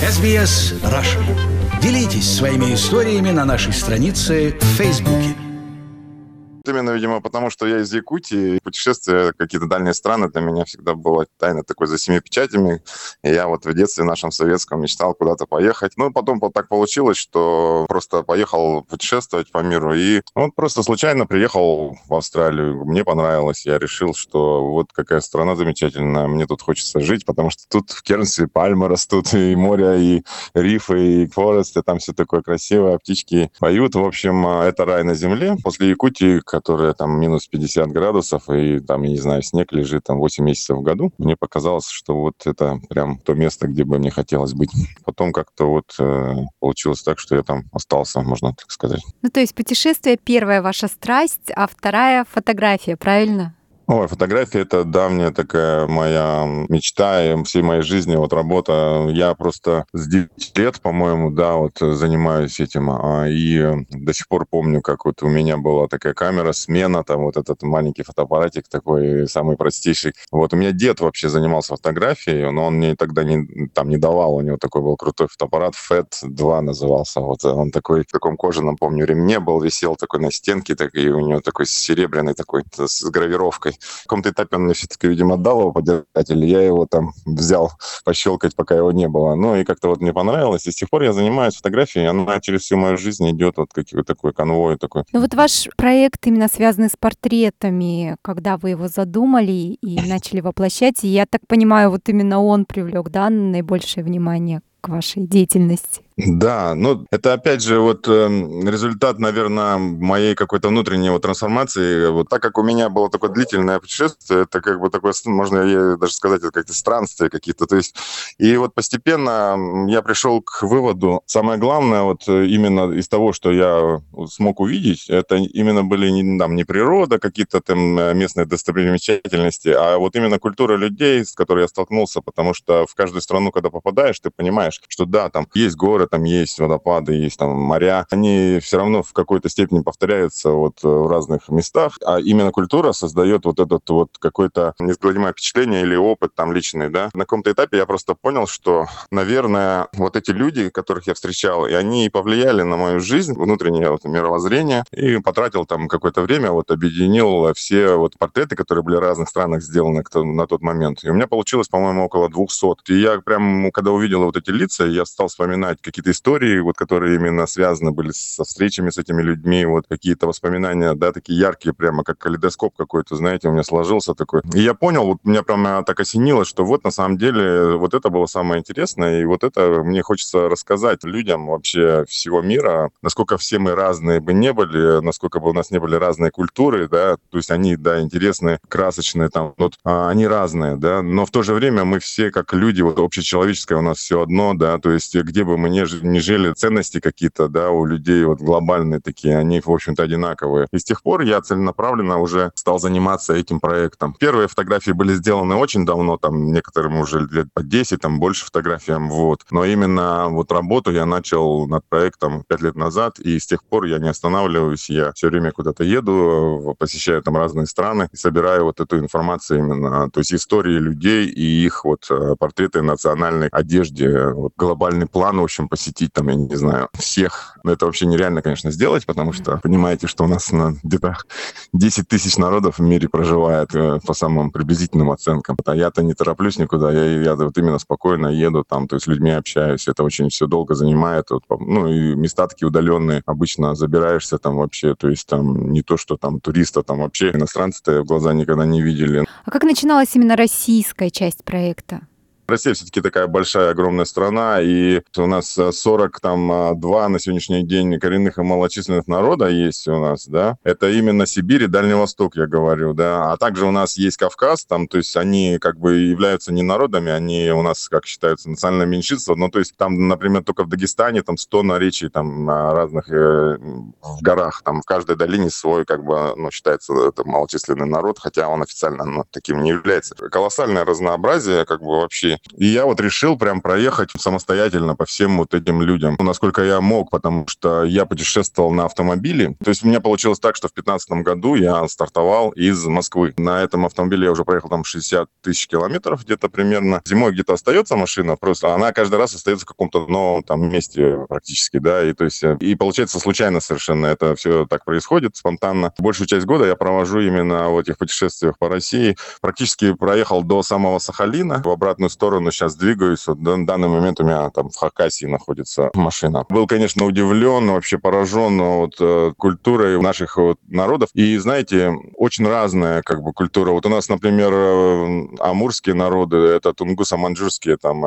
SBS Russian. Делитесь своими историями на нашей странице в Фейсбуке. Именно, видимо, потому что я из Якутии, путешествия, какие-то дальние страны для меня всегда было тайной такой за семи печатями. И я вот в детстве нашем советском мечтал куда-то поехать. Ну, потом вот так получилось, что просто поехал путешествовать по миру. И вот просто случайно приехал в Австралию. Мне понравилось. Я решил, что вот какая страна замечательная. Мне тут хочется жить, потому что тут в Кернсе пальмы растут, и море, и рифы, и форесты. Там все такое красивое, птички поют. В общем, это рай на земле. После Якутии, которая там минус 50 градусов, и там, я не знаю, снег лежит там 8 месяцев в году, мне показалось, что вот это прям то место, где бы мне хотелось быть. Потом как-то вот получилось так, что я там остался, можно так сказать. Ну, то есть путешествие — первая ваша страсть, а вторая — фотография, правильно? Ой, фотография — это давняя такая моя мечта и всей моей жизни, вот работа. Я просто с 9 лет, по-моему, да, вот занимаюсь этим. И до сих пор помню, как вот у меня была такая камера, смена, там вот этот маленький фотоаппаратик такой, самый простейший. Вот у меня дед вообще занимался фотографией, но он мне тогда не давал. У него такой был крутой фотоаппарат, FET-2 назывался. Вот он такой в таком кожаном, помню, ремне был, висел такой на стенке, так, и у него такой серебряный такой с гравировкой. В каком-то этапе он мне все-таки, видимо, отдал его подержатель, я его там взял пощелкать, пока его не было. Ну и как-то вот мне понравилось, и с тех пор я занимаюсь фотографией, она через всю мою жизнь идет вот какой-то такой конвой такой. Ну вот ваш проект именно связанный с портретами, когда вы его задумали и начали воплощать, и я так понимаю, вот именно он привлек, да, наибольшее внимание к вашей деятельности? Да, ну это опять же вот результат, наверное, моей какой-то внутренней вот трансформации. Вот так как у меня было такое длительное путешествие, это как бы такое, можно даже сказать, это как-то странствия какие-то. То есть, и вот постепенно я пришел к выводу, самое главное вот именно из того, что я смог увидеть, это именно были не природа, какие-то там местные достопримечательности, а вот именно культура людей, с которой я столкнулся, потому что в каждую страну, когда попадаешь, ты понимаешь, что да, там есть горы, там есть водопады, есть там моря, они все равно в какой-то степени повторяются вот в разных местах, а именно культура создает вот этот вот какое-то неизгладимое впечатление или опыт там личный, да. На каком-то этапе я просто понял, что, наверное, вот эти люди, которых я встречал, и они повлияли на мою жизнь, внутреннее вот мировоззрение, и потратил там какое-то время, вот объединил все вот портреты, которые были в разных странах сделаны на тот момент. И у меня получилось, по-моему, около 200. И я прям, когда увидел вот эти лица, я стал вспоминать какие-то истории, вот, которые именно связаны были со встречами с этими людьми, вот какие-то воспоминания, да, такие яркие, прямо как калейдоскоп какой-то, знаете, у меня сложился такой. И я понял, вот меня прямо так осенило, что вот на самом деле вот это было самое интересное, и вот это мне хочется рассказать людям вообще всего мира, насколько все мы разные бы не были, насколько бы у нас не были разные культуры, да, то есть они, да, интересные, красочные, там, вот, они разные, да, но в то же время мы все как люди, вот общечеловеческое у нас все одно, да, то есть где бы мы ни жили, ценности какие-то, да, у людей вот глобальные такие, они, в общем-то, одинаковые. И с тех пор я целенаправленно уже стал заниматься этим проектом. Первые фотографии были сделаны очень давно, там, некоторым уже лет по 10, там, больше фотографиям, вот. Но именно вот работу я начал над проектом 5 лет назад, и с тех пор я не останавливаюсь, я все время куда-то еду, посещаю там разные страны и собираю вот эту информацию именно, то есть истории людей и их вот портреты в национальной одежде, вот глобальный план, в общем, посетить там, я не знаю, всех. Но это вообще нереально, конечно, сделать, потому что понимаете, что у нас где-то 10 тысяч народов в мире проживает по самым приблизительным оценкам. А я-то не тороплюсь никуда, я вот именно спокойно еду там, то есть с людьми общаюсь, это очень все долго занимает. Вот, ну и места такие удаленные, обычно забираешься там вообще, то есть там не то, что там туриста, там вообще иностранцы-то в глаза никогда не видели. А как начиналась именно российская часть проекта? Россия все-таки такая большая, огромная страна, и у нас 42 на сегодняшний день коренных и малочисленных народа есть у нас, да. Это именно Сибирь и Дальний Восток, я говорю, да. А также у нас есть Кавказ, там, то есть они как бы являются не народами, они у нас, как считаются, национальное меньшинство, ну, то есть там, например, только в Дагестане там 100 наречий там разных в горах, там в каждой долине свой, как бы, ну, считается это малочисленный народ, хотя он официально таким не является. Колоссальное разнообразие, как бы вообще И я вот решил прям проехать самостоятельно по всем вот этим людям, насколько я мог, потому что я путешествовал на автомобиле. То есть у меня получилось так, что в 2015 году я стартовал из Москвы. На этом автомобиле я уже проехал там 60 тысяч километров где-то примерно. Зимой где-то остается машина, просто она каждый раз остается в каком-то новом там месте практически, да, и то есть и получается случайно совершенно это все так происходит, спонтанно. Большую часть года я провожу именно в этих путешествиях по России. Практически проехал до самого Сахалина, в обратную сторону сейчас двигаюсь. Вот в данный момент у меня там в Хакасии находится машина. Был, конечно, удивлен, вообще поражен вот культурой наших вот народов. И, знаете, очень разная как бы культура. Вот у нас, например, амурские народы, это тунгуса-маньчжурские, там,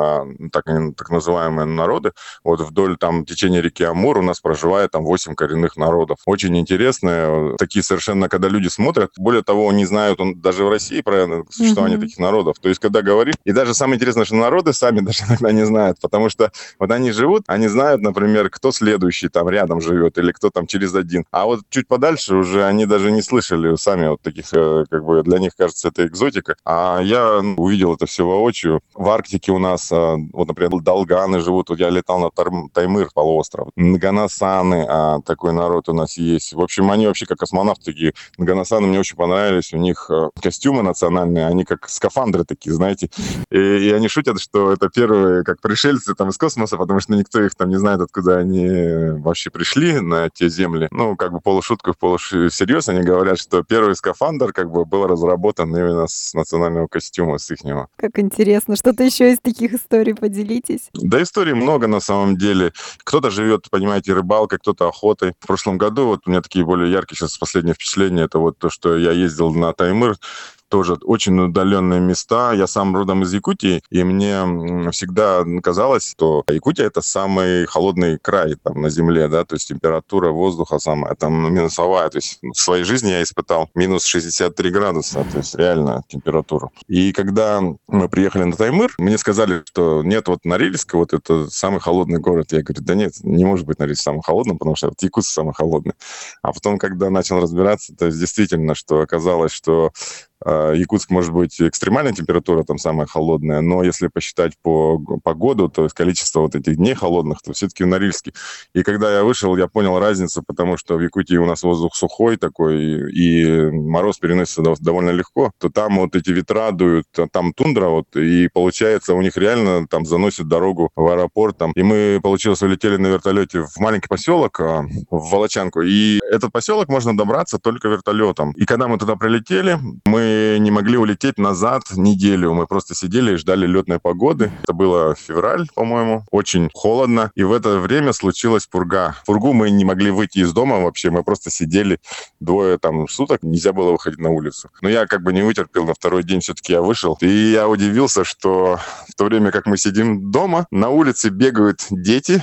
так называемые народы. Вот вдоль там течения реки Амур у нас проживает там 8 коренных народов. Очень интересные, такие совершенно, когда люди смотрят, более того, не знают даже в России про существование таких народов. То есть, когда говоришь, и даже самое интересное, что народы сами даже иногда не знают, потому что вот они живут, они знают, например, кто следующий там рядом живет или кто там через один. А вот чуть подальше уже они даже не слышали сами вот таких, как бы для них кажется это экзотика. А я увидел это все воочию. В Арктике у нас, вот, например, долганы живут. Вот я летал на Таймыр полуостров. Нганасаны, такой народ у нас есть. В общем, они вообще как космонавты такие. Нганасаны мне очень понравились. У них костюмы национальные, они как скафандры такие, знаете. И они шутят, что это первые как пришельцы там из космоса, потому что никто их там не знает, откуда они вообще пришли на те земли. Ну, как бы полушутку, полусерьез они говорят, что первый скафандр как бы был разработан именно с национального костюма, с ихнего. Как интересно. Что-то еще из таких историй поделитесь? Да, историй много на самом деле. Кто-то живет, понимаете, рыбалкой, кто-то охотой. В прошлом году вот у меня такие более яркие сейчас последние впечатления, это вот то, что я ездил на Таймыр, тоже очень удаленные места. Я сам родом из Якутии, и мне всегда казалось, что Якутия — это самый холодный край там на Земле, да, то есть температура воздуха самая там минусовая. То есть в своей жизни я испытал минус 63 градуса, то есть реально температуру. И когда мы приехали на Таймыр, мне сказали, что нет, вот Норильск, вот это самый холодный город. Я говорю, да нет, не может быть Норильск самым холодным, потому что Якутск самый холодный. А потом, когда начал разбираться, то есть действительно, что оказалось, что Якутск может быть экстремальная температура, там самая холодная, но если посчитать по году, то есть количество вот этих дней холодных, то все-таки в Норильске. И когда я вышел, я понял разницу, потому что в Якутии у нас воздух сухой такой, и мороз переносится довольно легко, то там вот эти ветра дуют, там тундра, вот, и получается у них реально там заносит дорогу в аэропорт. Там. И мы, получилось, улетели на вертолете в маленький поселок, в Волочанку, и этот поселок можно добраться только вертолетом. И когда мы туда прилетели, мы не могли улететь назад неделю. Мы просто сидели и ждали летной погоды. Это было февраль, по-моему. Очень холодно. И в это время случилась пурга. В пургу мы не могли выйти из дома вообще. Мы просто сидели 2 там суток. Нельзя было выходить на улицу. Но я как бы не вытерпел. На второй день все-таки я вышел. И я удивился, что в то время, как мы сидим дома, на улице бегают дети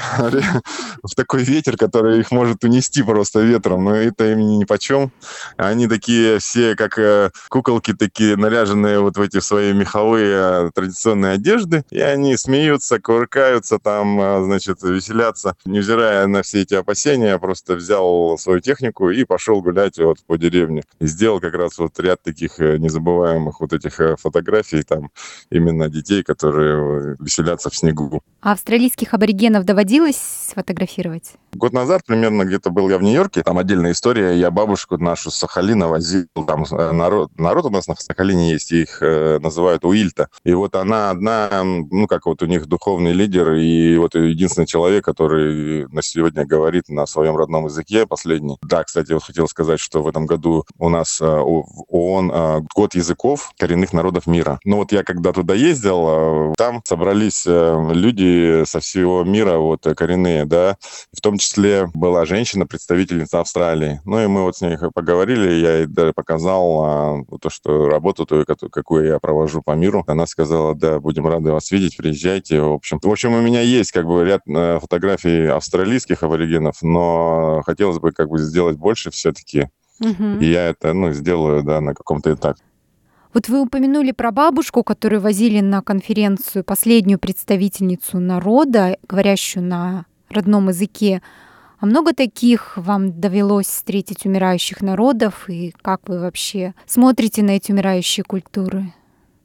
в такой ветер, который их может унести просто ветром. Но это им нипочем. Они такие все, как куколки, такие наряженные вот в эти свои меховые традиционные одежды, и они смеются, кувыркаются там, значит, веселятся. Невзирая на все эти опасения, я просто взял свою технику и пошел гулять вот по деревне. И сделал как раз вот ряд таких незабываемых вот этих фотографий, там именно детей, которые веселятся в снегу. А австралийских аборигенов доводилось сфотографировать? Год назад примерно где-то был я в Нью-Йорке, там отдельная история, я бабушку нашу с Сахалина возил, там народ у нас на Сахалине есть, их называют Уильта. И вот она одна, ну, как вот у них духовный лидер, и вот единственный человек, который на сегодня говорит на своем родном языке, последний. Да, кстати, вот хотел сказать, что в этом году у нас в ООН год языков коренных народов мира. Ну вот я когда туда ездил, там собрались люди со всего мира, вот коренные, да, в том числе была женщина, представительница Австралии. Ну и мы вот с ней поговорили, я ей даже показал то, что работу, какую я провожу по миру. Она сказала, да, будем рады вас видеть, приезжайте. В общем, у меня есть как бы ряд фотографий австралийских аборигенов, но хотелось бы как бы сделать больше все-таки. И я это, сделаю, да, на каком-то этапе. Вот вы упомянули про бабушку, которую возили на конференцию, последнюю представительницу народа, говорящую на родном языке. А много таких вам довелось встретить умирающих народов? И как вы вообще смотрите на эти умирающие культуры?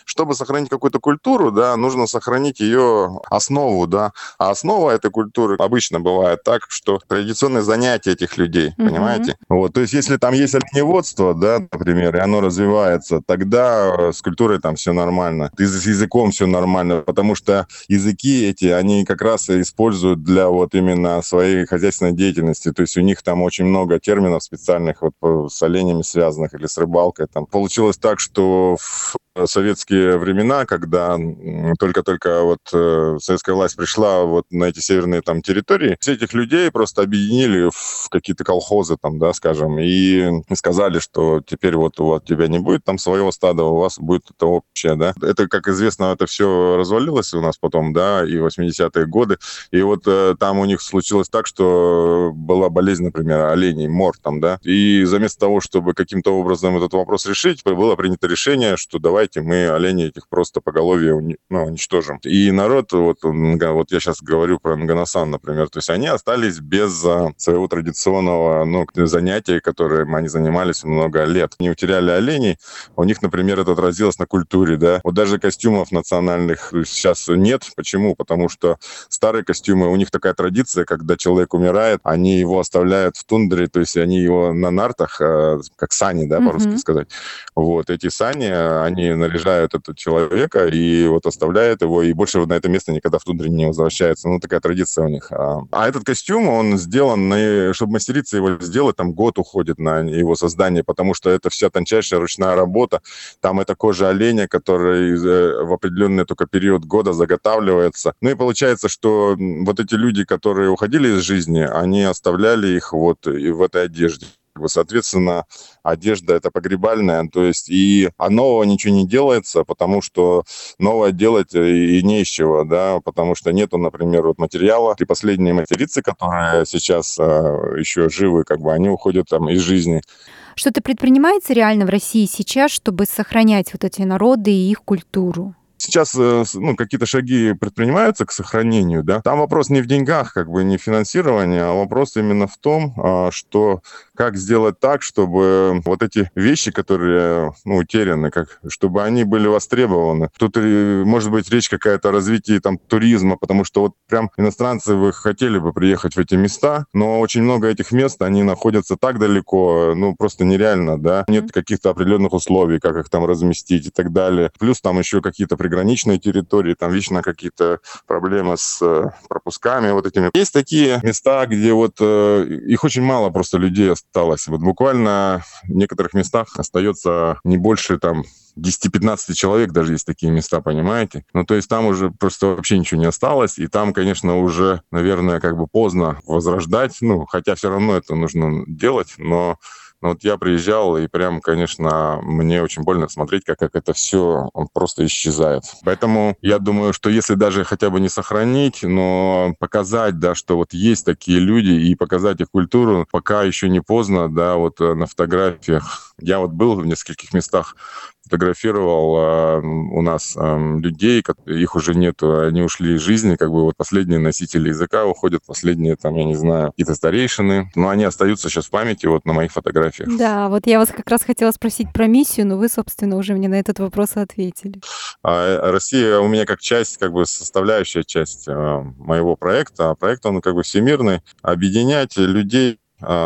чтобы сохранить какую-то культуру, да, нужно сохранить ее основу, да. А основа этой культуры обычно бывает так, что традиционные занятия этих людей, понимаете? Вот, то есть если там есть оленеводство, да, например, и оно развивается, тогда с культурой там все нормально. И с языком все нормально, потому что языки эти, они как раз используют для вот именно своей хозяйственной деятельности. То есть у них там очень много терминов специальных вот с оленями связанных или с рыбалкой. Там получилось так, что в советские времена, когда только-только вот советская власть пришла вот на эти северные там территории, все этих людей просто объединили в какие-то колхозы там, да, скажем, и сказали, что теперь вот у тебя не будет там своего стада, у вас будет это общее, да. Это, как известно, это все развалилось у нас потом, да, и 80-е годы, и вот там у них случилось так, что была болезнь, например, оленей, мор там, да, и заместо того, чтобы каким-то образом этот вопрос решить, было принято решение, что давайте мы оленей этих просто поголовье уничтожим. И народ, вот я сейчас говорю про Нганасан, например, то есть они остались без своего традиционного занятия, которым они занимались много лет. Не утеряли оленей, у них, например, это отразилось на культуре, да. Вот даже костюмов национальных сейчас нет. Почему? Потому что старые костюмы, у них такая традиция, когда человек умирает, они его оставляют в тундре, то есть они его на нартах, как сани, да, по-русски сказать. Вот, эти сани, они наряжают этого человека и вот оставляют его, и больше на это место никогда в тундре не возвращается. Такая традиция у них. А этот костюм, он сделан, чтобы мастерица его сделать, там год уходит на его создание, потому что это вся тончайшая ручная работа. Там это кожа оленя, которая в определенный только период года заготавливается. И получается, что вот эти люди, которые уходили из жизни, они оставляли их вот и в этой одежде. Соответственно, одежда это погребальная, то есть и нового ничего не делается, потому что новое делать и не из чего, да, потому что нету, например, вот материала. И последние материцы, которые сейчас еще живы, они уходят там из жизни. Что-то предпринимается реально в России сейчас, чтобы сохранять вот эти народы и их культуру? Сейчас какие-то шаги предпринимаются к сохранению, да. Там вопрос не в деньгах, не в финансировании, а вопрос именно в том, что как сделать так, чтобы вот эти вещи, которые утеряны, чтобы они были востребованы. Тут может быть речь какая-то о развитии там туризма, потому что вот прям иностранцы вы хотели бы приехать в эти места, но очень много этих мест, они находятся так далеко, просто нереально, да. Нет каких-то определенных условий, как их там разместить и так далее. Плюс там еще какие-то приграничные территории, там вечно какие-то проблемы с пропусками вот этими. Есть такие места, где вот их очень мало просто людей осталось. Вот буквально в некоторых местах остается не больше там 10-15 человек, даже есть такие места, понимаете? То есть там уже просто вообще ничего не осталось, и там, конечно, уже, наверное, поздно возрождать, хотя все равно это нужно делать, но вот я приезжал, и прям, конечно, мне очень больно смотреть, как это все просто исчезает. Поэтому я думаю, что если даже хотя бы не сохранить, но показать, да, что вот есть такие люди, и показать их культуру, пока еще не поздно, да, вот на фотографиях. Я вот был в нескольких местах, фотографировал у нас людей, их уже нету, они ушли из жизни, вот последние носители языка уходят, последние там, я не знаю, какие-то старейшины, но они остаются сейчас в памяти вот на моих фотографиях. Да, вот я вас как раз хотела спросить про миссию, но вы, собственно, уже мне на этот вопрос ответили. Россия у меня как часть, составляющая часть моего проекта, а проект, он всемирный, объединять людей.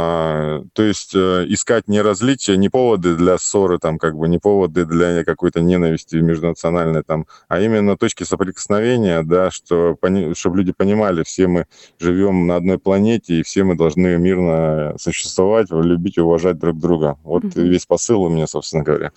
То есть искать не различия, не поводы для ссоры, не поводы для какой-то ненависти межнациональной, а именно точки соприкосновения, да, чтобы люди понимали, все мы живем на одной планете, и все мы должны мирно существовать, любить и уважать друг друга. Вот весь посыл у меня, собственно говоря.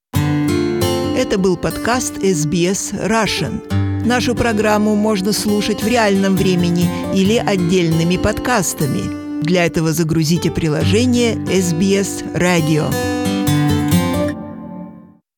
Это был подкаст SBS Russian. Нашу программу можно слушать в реальном времени или отдельными подкастами. Для этого загрузите приложение SBS Radio.